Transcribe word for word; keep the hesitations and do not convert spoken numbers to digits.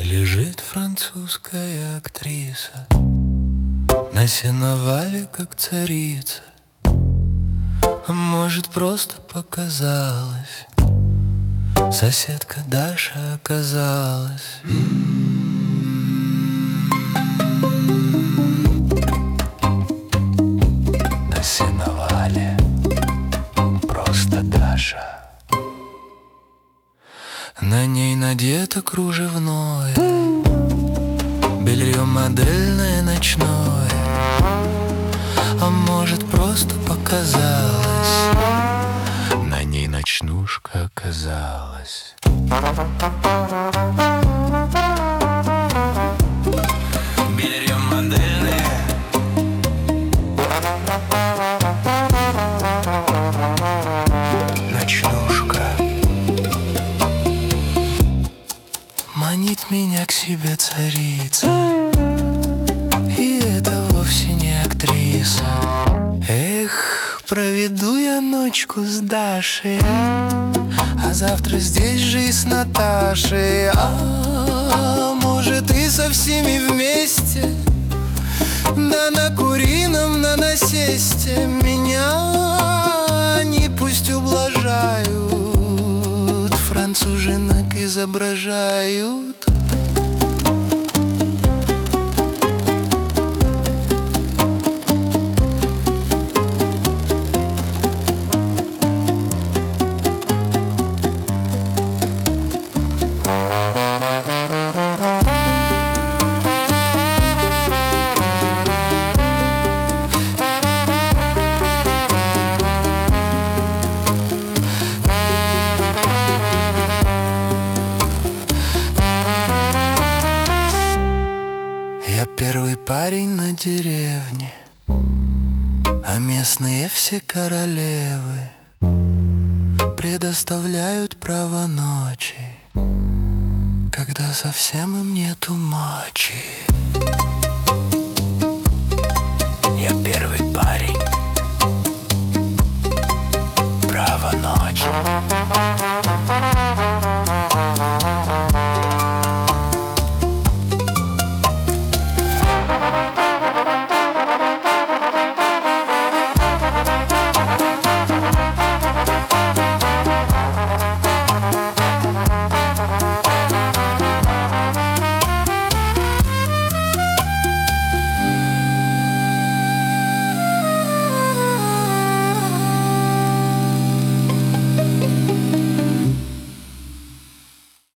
Лежит французская актриса на сеновале, как царица. А может, просто показалось, соседка Даша оказалась. На сеновале просто Даша. На ней надето кружевное белье модельное ночное. А может, просто показалось, на ней ночнушка оказалась. Белье модельное, ночнушка манит меня к себе царица. И это вовсе не актриса. Эх, проведу я ночку с Дашей, а завтра здесь же и с Наташей. А может, и со всеми вместе, да на курином, на насесте. Меня они пусть ублажают, француженок изображают. Я первый парень на деревне, а местные все королевы предоставляют право ночи, когда совсем им нету мочи.